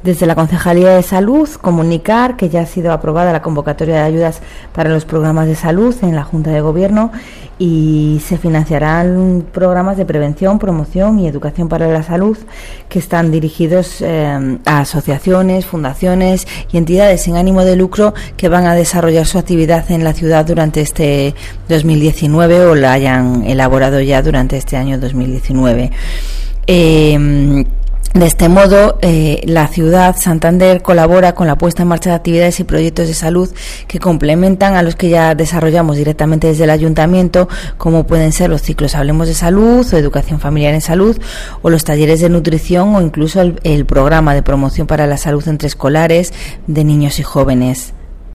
Desde la Concejalía de Salud, comunicar que ya ha sido aprobada la convocatoria de ayudas para los programas de salud en la Junta de Gobierno y se financiarán programas de prevención, promoción y educación para la salud que están dirigidos a asociaciones, fundaciones y entidades sin ánimo de lucro que van a desarrollar su actividad en la ciudad durante este 2019 o la hayan elaborado ya durante este año 2019. De este modo, la ciudad Santander colabora con la puesta en marcha de actividades y proyectos de salud que complementan a los que ya desarrollamos directamente desde el ayuntamiento, como pueden ser los ciclos Hablemos de Salud o Educación Familiar en Salud, o los talleres de nutrición o incluso el programa de promoción para la salud entre escolares de niños y jóvenes.